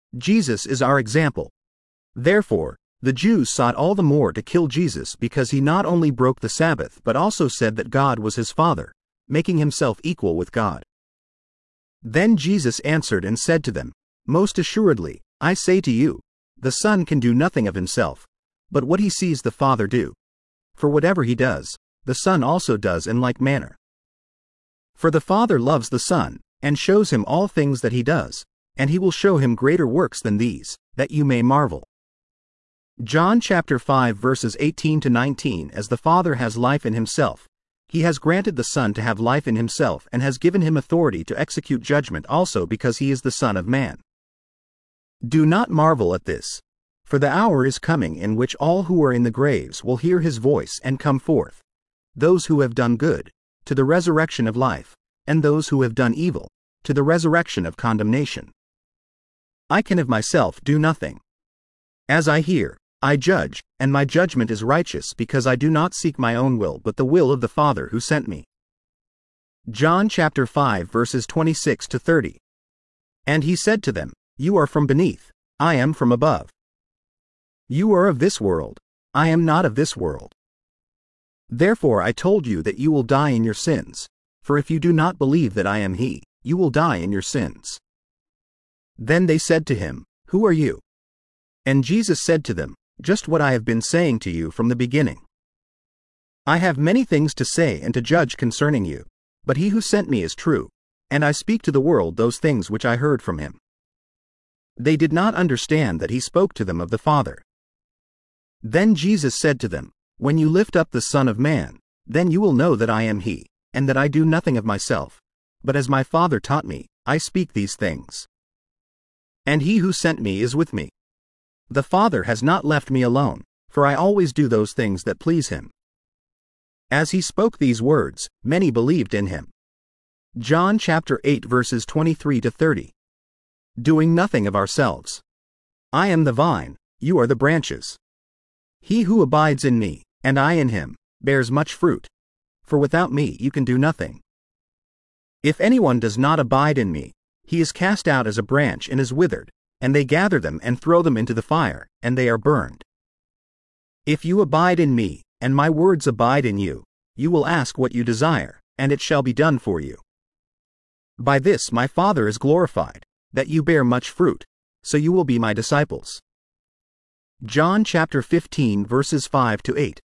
Jesus is our example. Therefore, the Jews sought all the more to kill Jesus because he not only broke the Sabbath but also said that God was his Father, making himself equal with God. Then Jesus answered and said to them, "Most assuredly, I say to you, the Son can do nothing of himself, but what he sees the Father do. For whatever he does, the Son also does in like manner. For the Father loves the Son, and shows him all things that he does, and he will show him greater works than these, that you may marvel." John chapter 5 verses 18 to 19. As the Father has life in himself, he has granted the Son to have life in himself and has given him authority to execute judgment also because he is the Son of Man. Do not marvel at this, for the hour is coming in which all who are in the graves will hear his voice and come forth, those who have done good, to the resurrection of life, and those who have done evil, to the resurrection of condemnation. I can of myself do nothing. As I hear, I judge, and my judgment is righteous because I do not seek my own will but the will of the Father who sent me. John chapter 5 verses 26 to 30. And he said to them, "You are from beneath, I am from above. You are of this world, I am not of this world. Therefore I told you that you will die in your sins, for if you do not believe that I am he, you will die in your sins." Then they said to him, "Who are you?" And Jesus said to them, "Just what I have been saying to you from the beginning. I have many things to say and to judge concerning you, but he who sent me is true, and I speak to the world those things which I heard from him." They did not understand that he spoke to them of the Father. Then Jesus said to them, "When you lift up the Son of Man, then you will know that I am he, and that I do nothing of myself, but as my Father taught me, I speak these things. And he who sent me is with me. The Father has not left me alone, for I always do those things that please him." As he spoke these words, many believed in him. John chapter 8 verses 23 to 30. Doing nothing of ourselves. I am the vine, you are the branches. He who abides in me, and I in him, bears much fruit, for without me you can do nothing. If anyone does not abide in me, he is cast out as a branch and is withered, and they gather them and throw them into the fire, and they are burned. If you abide in me, and my words abide in you, you will ask what you desire, and it shall be done for you. By this my Father is glorified, that you bear much fruit, so you will be my disciples. John chapter 15 verses 5 to 8.